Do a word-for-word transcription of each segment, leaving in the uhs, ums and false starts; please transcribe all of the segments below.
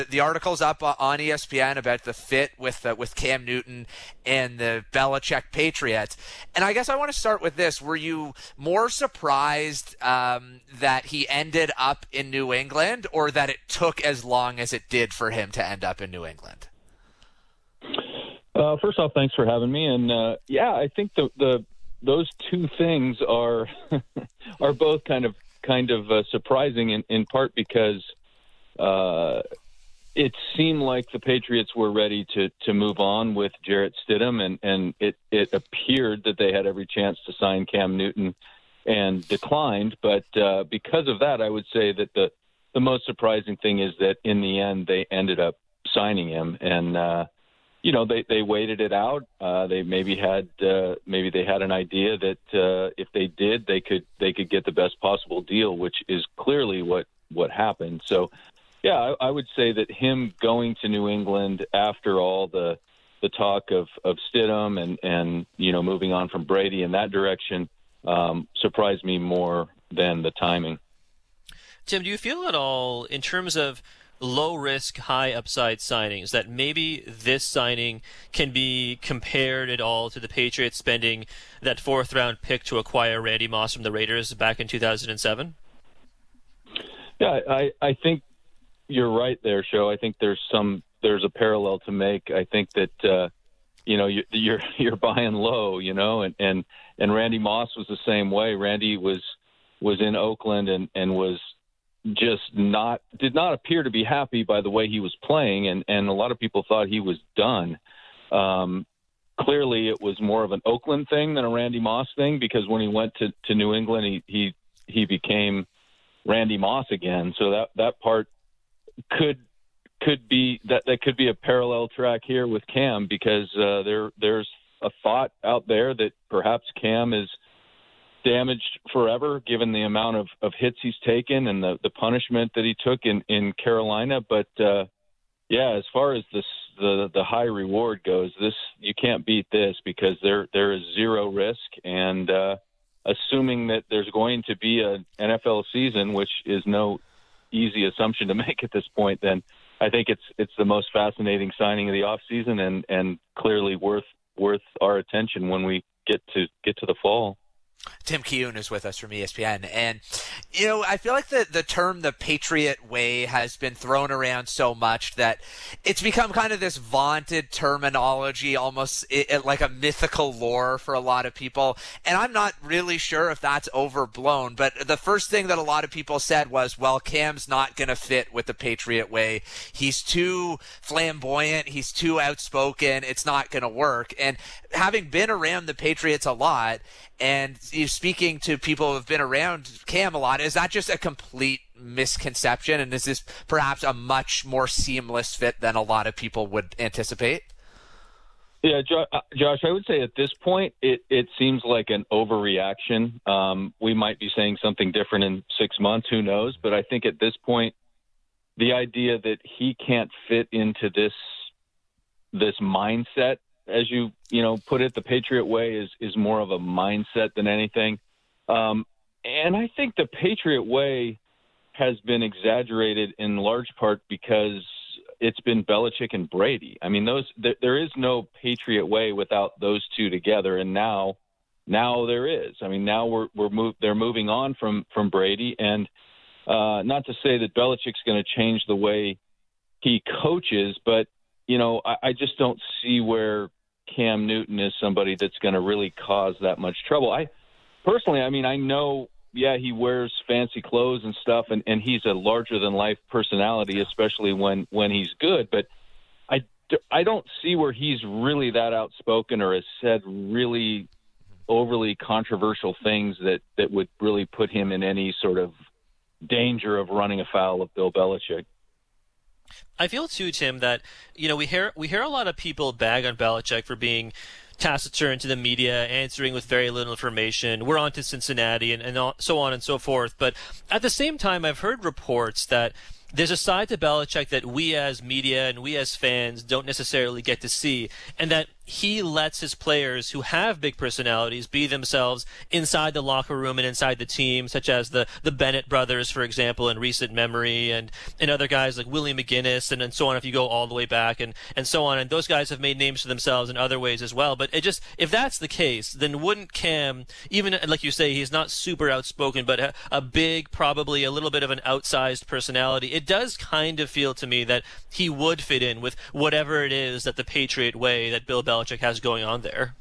The article's up on E S P N about the fit with uh, with Cam Newton and the Belichick Patriots. And I guess I want to start with this. Were you more surprised um, that he ended up in New England, or that it took as long as it did for him to end up in New England? Uh, first off, thanks for having me. And uh, yeah, I think the, the those two things are are both kind of kind of uh, surprising in, in part because uh, it seemed like the Patriots were ready to, to move on with Jarrett Stidham, and, and it, it appeared that they had every chance to sign Cam Newton and declined. But uh, because of that, I would say that the, the most surprising thing is that in the end they ended up signing him. And, uh, you know, they, they waited it out. Uh, they maybe had uh, maybe they had an idea that uh, if they did, they could they could get the best possible deal, which is clearly what, what happened. So, yeah, I, I would say that him going to New England after all the the talk of, of Stidham and, and, you know, moving on from Brady in that direction um, surprised me more than the timing. Tim, do you feel at all in terms of low-risk, high-upside signings that maybe this signing can be compared at all to the Patriots spending that fourth-round pick to acquire Randy Moss from the Raiders back in two thousand seven? Yeah, I, I think you're right there, Sho. I think there's some there's a parallel to make. I think that uh, you know you, you're you're buying low, you know, and, and and Randy Moss was the same way. Randy was was in Oakland and, and was just not did not appear to be happy by the way he was playing, and, and a lot of people thought he was done. Um, clearly, it was more of an Oakland thing than a Randy Moss thing, because when he went to, to New England, he, he he became Randy Moss again. So that that part could could be that that could be a parallel track here with Cam, because uh, there there's a thought out there that perhaps Cam is damaged forever given the amount of, of hits he's taken and the, the punishment that he took in, in Carolina. But uh, yeah, as far as this the the high reward goes, this you can't beat this, because there there is zero risk, and uh, assuming that there's going to be an N F L season, which is no easy assumption to make at this point, then I think it's it's the most fascinating signing of the offseason, and, and clearly worth worth our attention when we get to get to the fall. Tim Keown is with us from E S P N. And, you know, I feel like the, the term the Patriot way has been thrown around so much that it's become kind of this vaunted terminology, almost it, it, like a mythical lore for a lot of people. And I'm not really sure if that's overblown. But the first thing that a lot of people said was, well, Cam's not going to fit with the Patriot way. He's too flamboyant. He's too outspoken. It's not going to work. And having been around the Patriots a lot, and speaking to people who have been around Cam a lot, is that just a complete misconception? And is this perhaps a much more seamless fit than a lot of people would anticipate? Yeah, Josh, I would say at this point, it, it seems like an overreaction. Um, we might be saying something different in six months, who knows? But I think at this point, the idea that he can't fit into this this mindset, as you you know put it, the Patriot way is is more of a mindset than anything. Um, and I think the Patriot way has been exaggerated in large part because it's been Belichick and Brady. I mean, those th- there is no Patriot way without those two together, and now now there is. I mean, now we're we're move, they're moving on from from Brady, and uh, not to say that Belichick's going to change the way he coaches, but you know, I, I just don't see where Cam Newton is somebody that's going to really cause that much trouble. I personally, I mean, I know, yeah, he wears fancy clothes and stuff, and, and he's a larger-than-life personality, especially when, when he's good. But I, I don't see where he's really that outspoken or has said really overly controversial things that, that would really put him in any sort of danger of running afoul of Bill Belichick. I feel too, Tim, that you know we hear we hear a lot of people bag on Belichick for being taciturn to the media, answering with very little information. We're on to Cincinnati, and, and so on and so forth. But at the same time, I've heard reports that there's a side to Belichick that we as media and we as fans don't necessarily get to see, and that he lets his players who have big personalities be themselves inside the locker room and inside the team, such as the, the Bennett brothers, for example, in recent memory, and, and other guys like Willie McGinnis and, and so on if you go all the way back, and, and so on. And those guys have made names for themselves in other ways as well. But it just, if that's the case, then wouldn't Cam, even like you say, he's not super outspoken, but a, a big, probably a little bit of an outsized personality, it does kind of feel to me that he would fit in with whatever it is that the Patriot way that Bill Belichick has going on there.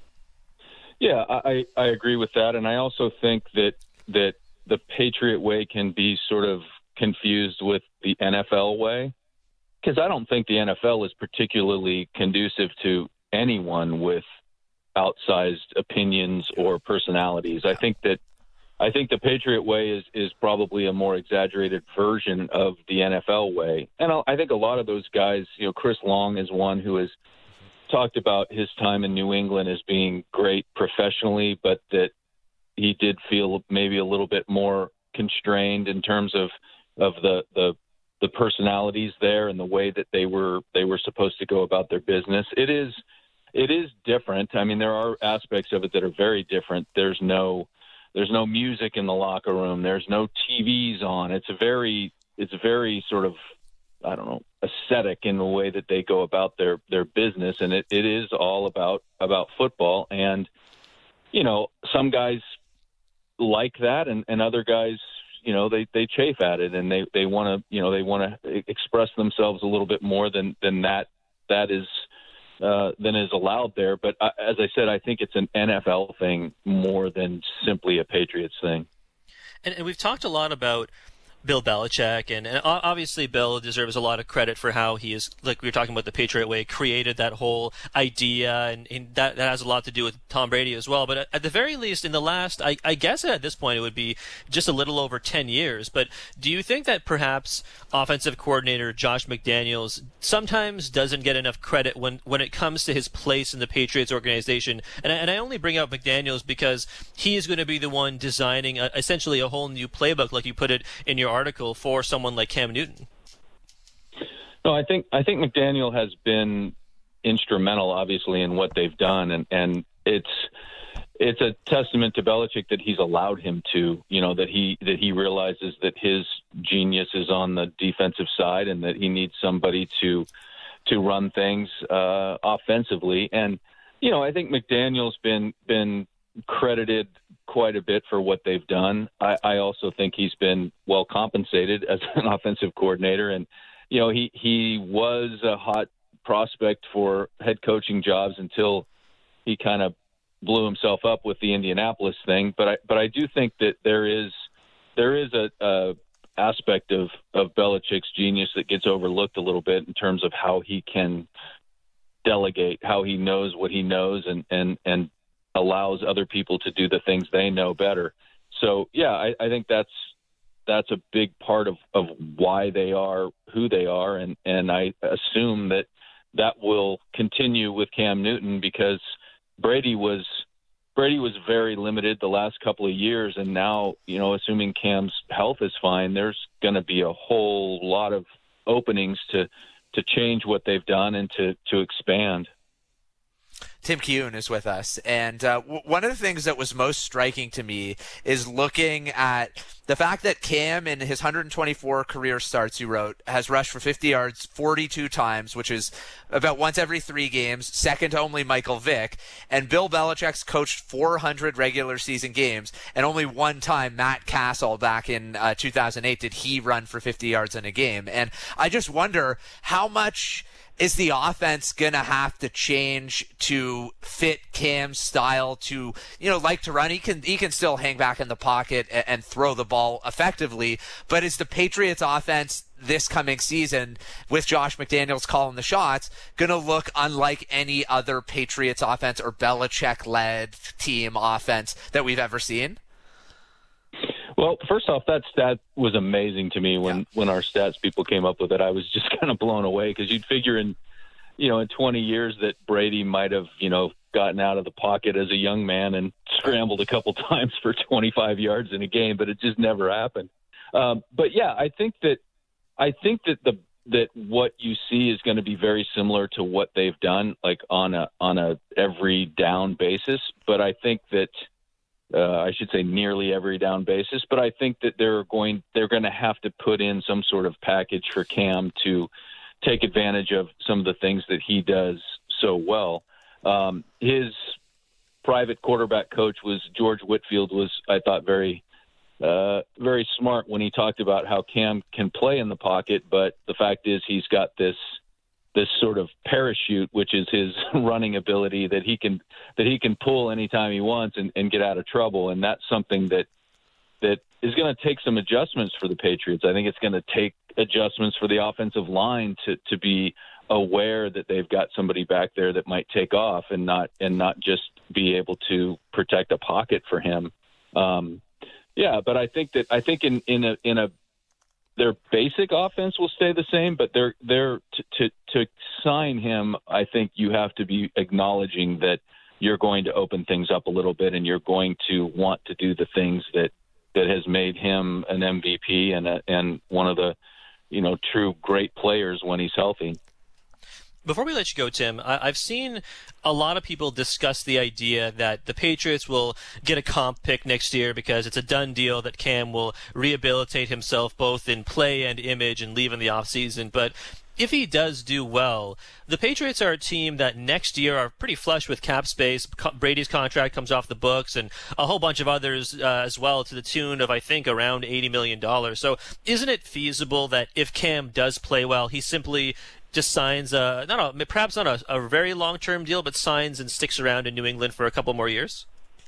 Yeah, I, I agree with that, and I also think that that the Patriot way can be sort of confused with the N F L way, because I don't think the N F L is particularly conducive to anyone with outsized opinions or personalities. I think that I think the Patriot way is is probably a more exaggerated version of the N F L way, and I think a lot of those guys, you know, Chris Long is one who is talked about his time in New England as being great professionally, but that he did feel maybe a little bit more constrained in terms of of the the, the personalities there and the way that they were they were supposed to go about their business. It is it is different. I mean, there are aspects of it that are very different. There's no there's no music in the locker room. There's no T Vs on. It's a very it's very sort of, I don't know, ascetic in the way that they go about their, their business. And it, it is all about, about football. And, you know, some guys like that and, and other guys, you know, they, they chafe at it and they, they want to, you know, they want to express themselves a little bit more than, than that, that is, uh, than is allowed there. But I, as I said, I think it's an N F L thing more than simply a Patriots thing. And, and we've talked a lot about Bill Belichick, and, and obviously Bill deserves a lot of credit for how he is, like we were talking about the Patriot way, created that whole idea, and, and that, that has a lot to do with Tom Brady as well. But at, at the very least, in the last, I, I guess at this point it would be just a little over ten years, but do you think that perhaps offensive coordinator Josh McDaniels sometimes doesn't get enough credit when, when it comes to his place in the Patriots organization? And I, and I only bring up McDaniels because he is going to be the one designing a, essentially a whole new playbook, like you put it in your article, for someone like Cam Newton. No, I think I think McDaniel has been instrumental, obviously, in what they've done, and, and it's it's a testament to Belichick that he's allowed him to, you know, that he that he realizes that his genius is on the defensive side, and that he needs somebody to to run things uh, offensively. And you know, I think McDaniel's been been credited quite a bit for what they've done. I, I also think he's been well compensated as an offensive coordinator. And, you know, he, he was a hot prospect for head coaching jobs until he kind of blew himself up with the Indianapolis thing. But I, but I do think that there is, there is a, a aspect of, of Belichick's genius that gets overlooked a little bit in terms of how he can delegate, how he knows what he knows and, and, and, allows other people to do the things they know better. So, yeah, I, I think that's that's a big part of, of why they are who they are, and, and I assume that that will continue with Cam Newton, because Brady was Brady was very limited the last couple of years, and now, you know, assuming Cam's health is fine, there's going to be a whole lot of openings to to change what they've done and to, to expand. Tim Keown is with us, and uh, w- one of the things that was most striking to me is looking at the fact that Cam, in his one hundred twenty-four career starts, he wrote, has rushed for fifty yards forty-two times, which is about once every three games, second to only Michael Vick, and Bill Belichick's coached four hundred regular season games, and only one time, Matt Castle, back in uh, two thousand eight, did he run for fifty yards in a game. And I just wonder how much is the offense going to have to change to fit Cam's style to, you know, like to run? He can he can still hang back in the pocket and, and throw the ball effectively, but is the Patriots offense this coming season, with Josh McDaniels calling the shots, going to look unlike any other Patriots offense or Belichick-led team offense that we've ever seen? Well, first off, that stat was amazing to me when, yeah. when our stats people came up with it. I was just kind of blown away, because you'd figure in, you know, in twenty years that Brady might have, you know, gotten out of the pocket as a young man and scrambled a couple times for twenty-five yards in a game, but it just never happened. Um, but yeah, I think that I think that the that what you see is going to be very similar to what they've done, like on a on a every down basis. But I think that uh, I should say nearly every down basis. But I think that they're going they're going to have to put in some sort of package for Cam to take advantage of some of the things that he does so well. Um, his private quarterback coach was George Whitfield. Was I thought very. Uh, very smart when he talked about how Cam can play in the pocket, but the fact is he's got this this sort of parachute, which is his running ability that he can that he can pull anytime he wants and, and get out of trouble, and that's something that that is going to take some adjustments for the Patriots. I think it's going to take adjustments for the offensive line to to be aware that they've got somebody back there that might take off and not and not just be able to protect a pocket for him. Um, Yeah, but I think that I think in, in a in a their basic offense will stay the same, but they're they're to, to to sign him. I think you have to be acknowledging that you're going to open things up a little bit, and you're going to want to do the things that, that has made him an M V P and a, and one of the you know true great players when he's healthy. Before we let you go, Tim, I- I've seen a lot of people discuss the idea that the Patriots will get a comp pick next year because it's a done deal that Cam will rehabilitate himself both in play and image and leave in the offseason. But if he does do well, the Patriots are a team that next year are pretty flush with cap space. Brady's contract comes off the books and a whole bunch of others uh, as well, to the tune of, I think, around eighty million dollars. So isn't it feasible that if Cam does play well, he simply just signs a, not a, perhaps not a, a very long-term deal, but signs and sticks around in New England for a couple more years?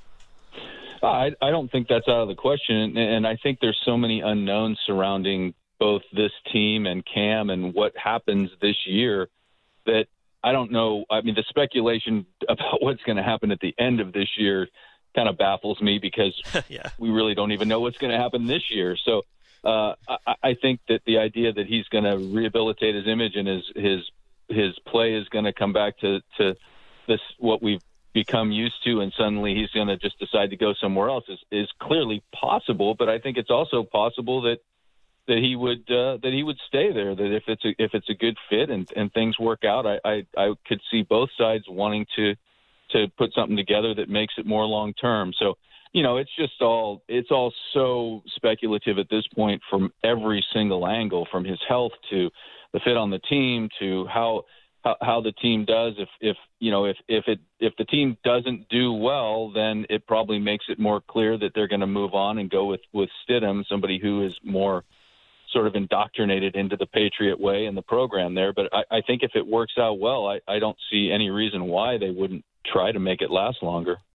I, I don't think that's out of the question, and I think there's so many unknowns surrounding both this team and Cam and what happens this year that I don't know. I mean, the speculation about what's going to happen at the end of this year kind of baffles me because yeah. we really don't even know what's going to happen this year. So uh, I, I think that the idea that he's going to rehabilitate his image and his his his play is going to come back to, to this what we've become used to, and suddenly he's going to just decide to go somewhere else is, is clearly possible. But I think it's also possible that that he would uh, that he would stay there. That if it's a, if it's a good fit and, and things work out, I, I I could see both sides wanting to to put something together that makes it more long term. So you know, it's just all it's all so speculative at this point from every single angle, from his health to the fit on the team to how how, how the team does. If if you know if if it if the team doesn't do well, then it probably makes it more clear that they're going to move on and go with with Stidham, somebody who is more sort of indoctrinated into the Patriot way and the program there. But I, I think if it works out well, I, I don't see any reason why they wouldn't try to make it last longer.